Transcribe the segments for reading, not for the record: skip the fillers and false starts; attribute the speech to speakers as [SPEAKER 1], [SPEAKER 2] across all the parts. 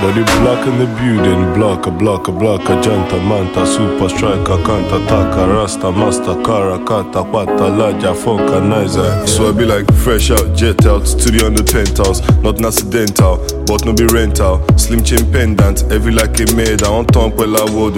[SPEAKER 1] Body black in the building, block, janta, manta, super striker, kanta, taka, rasta, master, kara, kata, pata, laja, funka, nicer. So I be like fresh out, jet out, studio on the penthouse. Not accidental, but no be rental. Slim chain pendant, heavy like a maid. I want tongue well I would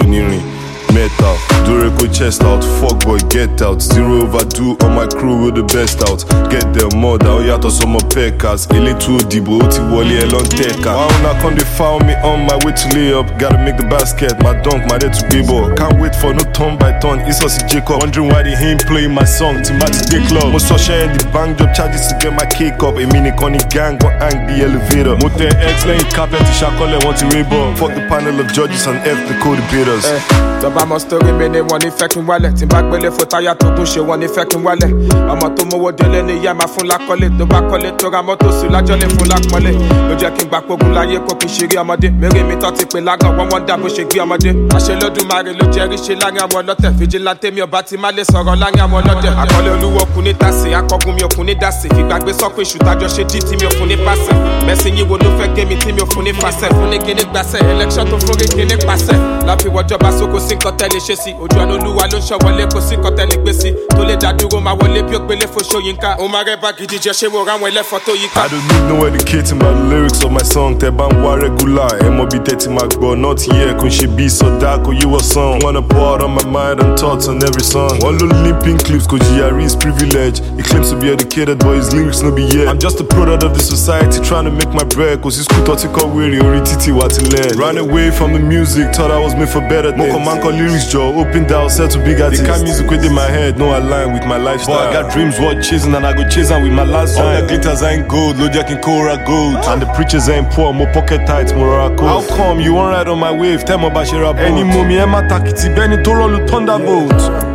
[SPEAKER 1] metal, Dureko chest out, fuck boy get out. Zero overdo on my crew with the best out. Get them more down, yato some more peckers. Ele too dibo, oti wali elon teka. Why not come they found me on my way to lay up? Gotta make the basket, my dunk, my day to be ball. Can't wait for no turn by turn, it's us Jacob. Wondering why they ain't playing my song, Timati Day Club. Most social in the bank job charges to get my cake up. A mini conny gang, go hang the elevator. Motor X laying carpet, Shakole want to rainbow. Fuck the panel of judges and F the code debaters.
[SPEAKER 2] Bá mọ story mi ni wọ́n ní fẹ́ kí n wálẹ̀ tí n bá gbélé fún táyà tó tún ṣe wọ́n ní fẹ́ kí n wálẹ̀ ọmọ tó mówó délé ní ìyá máa fún lákọ́lé tó bá kọ́lé tó ra mọ́tò sùn lájọ́ lè fún lápọ́nlé ló jẹ́ kí n gbà pógun láyé kó kí n ṣeré ọmọdé mẹ́rin mi tán ti pè lágàn wọ́n dá bó ṣe gbé ọmọdé àṣelódùmarè ló jẹ́rìí ṣe láàrin àwọn ọlọ́tẹ̀ fìjìláńtẹ́ mi ọba ti má lè sọ̀rọ̀ láàrin àwọn ọlọ́tẹ̀ àkọlé olúwo kù ní tàsí akọgun mi ò kù ní dàsí fìgbàgbé sọ pé ìṣù tájọ ṣe dí tí mi ò fún ní pàṣẹ mẹ́sìn yìí wo ló fẹ́ gé mi tí mi ò fún ní pàṣẹ fún ní kíní gbàṣẹ election tó fún rí kíní pàṣẹ láfiwọ́jọba sóko sí nǹkan tẹ́lẹ̀ ṣe sí ojú ọ̀nà olúwa ló ń ṣọ̀wọ́lé kò sí nǹkan tẹ́lẹ̀ gbé sí tó lè dá dúró máa wọlé bí ó gbélé fún Ṣóyínká ó máa rẹ́ bá gidi jẹ́ ṣé mo ráwọn ẹlẹ́fọ́ tó yíká.
[SPEAKER 1] I don't need no educating about the lyrics of my song. Tẹ́ bá ń wá regular ẹ mọ bí tẹ́tí máa gbọ́ not here kò ń ṣe bí sọ̀dá kò yíwọ́ sàn. Wanna pour out on my mind and thoughts on every song. One little limping clips kò jìyà rí his privilege. He claims to be educated but his lyrics no be here. I'm just a product of the society trying to make my bread. Kò sí school tó ti kọ́ wèrè orí títì wá ti lẹ̀. Ran away from the music, thought I was made for better things. Mo kàn máa ń kọ lyrics jọ, open down, set to big artists. The kind music within my head, no align with my lifestyle. But I got dreams worth chasing and I go chase them with my last time. All the glitters ain't gold, no jack and Cora gold. And the preachers ain't poor, more pocket tight, more rock. How come you won't ride on my wave? Tell me about your rap. Any mommy, Emma Takiti, Benny Toro, Thunderbolt.